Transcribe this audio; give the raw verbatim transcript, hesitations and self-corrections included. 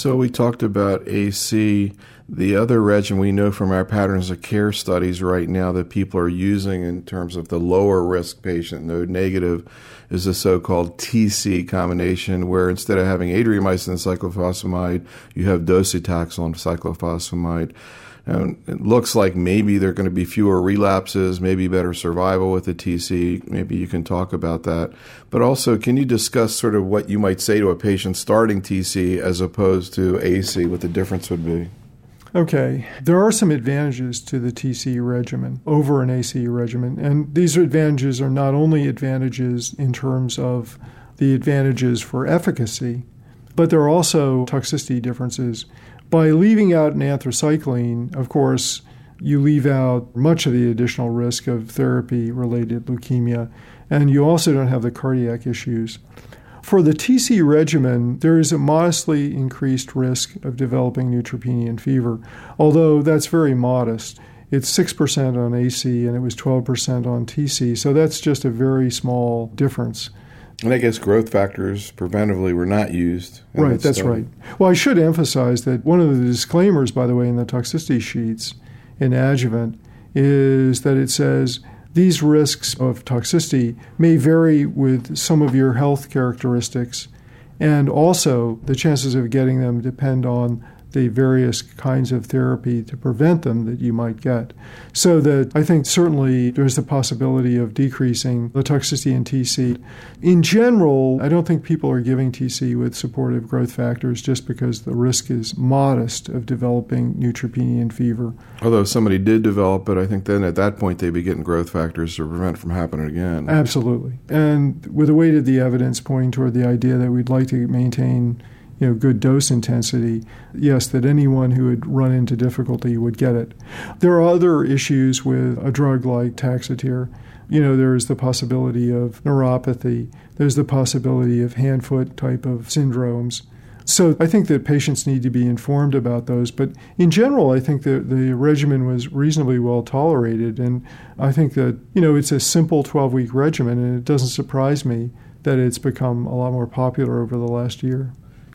So we talked about A C. The other regimen we know from our patterns of care studies right now that people are using in terms of the lower risk patient, node negative, is the so-called T C combination, where instead of having adriamycin and cyclophosphamide, you have docetaxel and cyclophosphamide. And it looks like maybe there are going to be fewer relapses, maybe better survival with the T C. Maybe you can talk about that. But also, can you discuss sort of what you might say to a patient starting T C as opposed to A C, what the difference would be? Okay. There are some advantages to the T C regimen over an A C regimen. And these advantages are not only advantages in terms of the advantages for efficacy, but there are also toxicity differences. By leaving out an anthracycline, of course, you leave out much of the additional risk of therapy-related leukemia, and you also don't have the cardiac issues. For the T C regimen, there is a modestly increased risk of developing neutropenia and fever, although that's very modest. It's six percent on A C and it was twelve percent on T C, so that's just a very small difference. And I guess growth factors preventively were not used. Right, that that's study. right. Well, I should emphasize that one of the disclaimers, by the way, in the toxicity sheets in adjuvant is that it says these risks of toxicity may vary with some of your health characteristics, and also the chances of getting them depend on the various kinds of therapy to prevent them that you might get. So that I think certainly there's the possibility of decreasing the toxicity in T C. In general, I don't think people are giving T C with supportive growth factors just because the risk is modest of developing neutropenia and fever. Although if somebody did develop it, I think then at that point they'd be getting growth factors to prevent it from happening again. Absolutely. And with the weight of the evidence pointing toward the idea that we'd like to maintain you know, good dose intensity, yes, that anyone who would run into difficulty would get it. There are other issues with a drug like Taxotere. You know, there's the possibility of neuropathy. There's the possibility of hand-foot type of syndromes. So I think that patients need to be informed about those. But in general, I think that the regimen was reasonably well tolerated. And I think that, you know, it's a simple twelve-week regimen, and it doesn't surprise me that it's become a lot more popular over the last year.